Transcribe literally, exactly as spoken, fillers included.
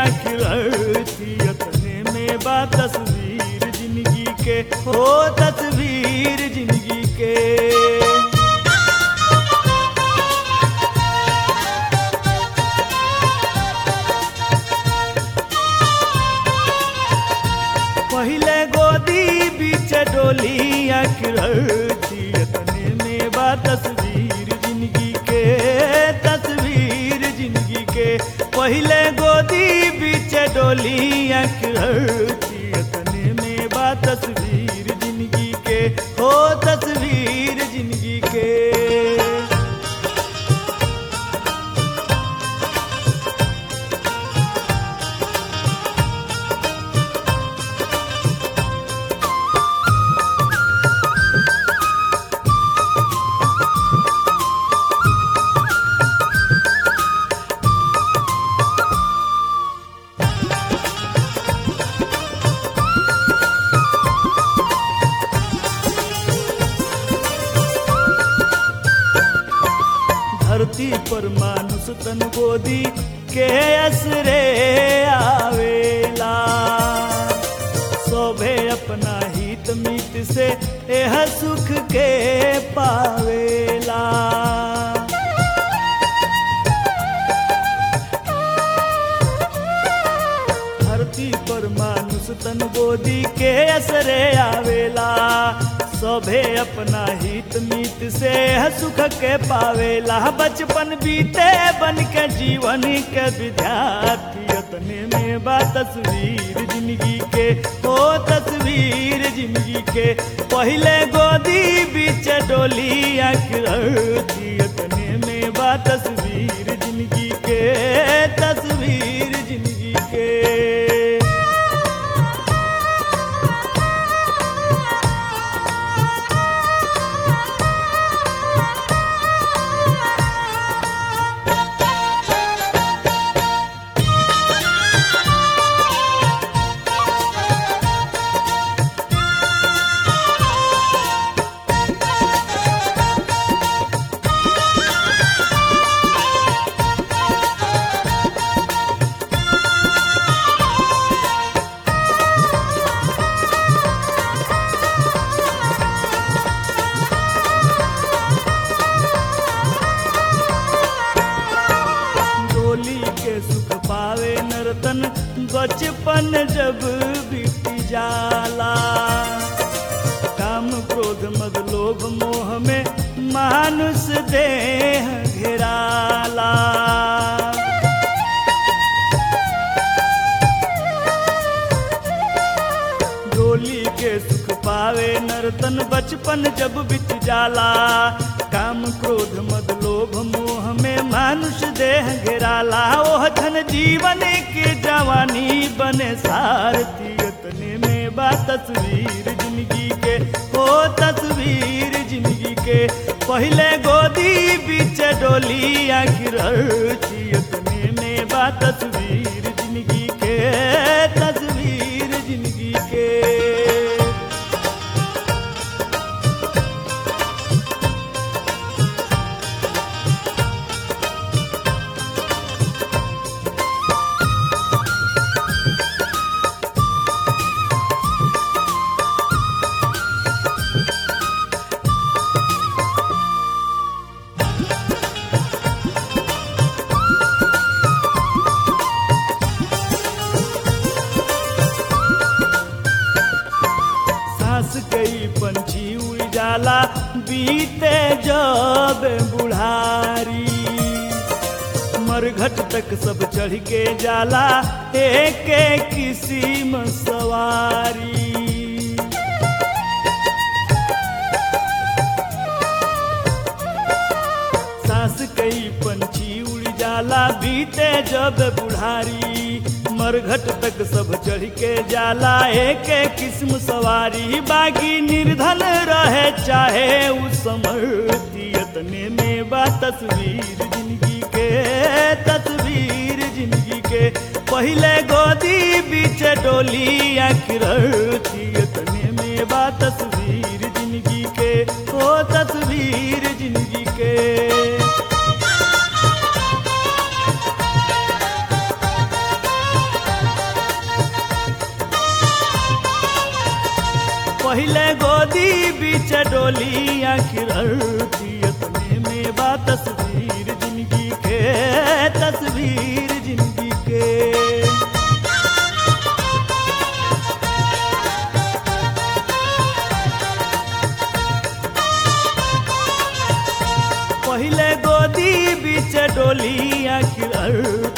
आखिर थी अपने में बा तस्वीर जिंदगी के हो तस्वीर जिंदगी के। पहले गोदी बीच डोली आखिर थी अपने में बा तस्वीर जिंदगी के तस्वीर जिंदगी के। पहले गोदी बीच डोली आखिर थी अपने में बा तस्वीर जिंदगी के हो तस्वीर जिंदगी के। धरती पर मानुष तन गोदी के असरे आवेला। सोभे अपना हित मीत से एह सुख के पावेला। धरती पर मानुष तन गोदी के असरे आवेला। सभे अपना हित मीत से सुख के पावेला। बचपन बीते बन के जीवन के विद्यार्थी अपने में बा तस्वीर जिंदगी के हो तस्वीर जिंदगी के। पहले गोदी बीच डोली आखिर थी अपने में बा तस्वीर जिंदगी के तस्वीर जिंदगी के। सुख पावे नर्तन बचपन जब बीत जाला। काम क्रोध मद लोभ मोह में मानुष देह घेराला। डोली के सुख पावे नर्तन बचपन जब बीत जाला। काम क्रोध मद लोभ मोह में मानुष देह घेराला। ओह धन जीवन के जवानी बने सारथी अपने में बा तस्वीर जिंदगी के हो तस्वीर जिंदगी के। पहले गोदी बीच डोली आखिर थी अपने में बा तस्वीर जिंदगी के तस्वीर जिंदगी के। कई पंछी उड़ जाला बीते जब बुढ़ारी। मरघट तक सब चढ़ के जाला एक एक किस्म सवारी। सांस कई पंछी उड़ जाला बीते जब बुढ़ारी। मरघट तक सब चढ़ के जाला एक एक किस्म सवारी। बागी निर्धन रहे चाहे उस समर्थी अपने में बा तस्वीर जिंदगी के तस्वीर जिंदगी के। पहले गोदी बीच डोली आखिर थी अपने में बा तस्वीर जिंदगी के ओ तस्वीर जिंदगी के। पहले गोदी बीच डोली आखिर अर्थी अपने में बा तस्वीर जिंदगी के, तस्वीर जिंदगी के। पहले गोदी बीच डोली आखिर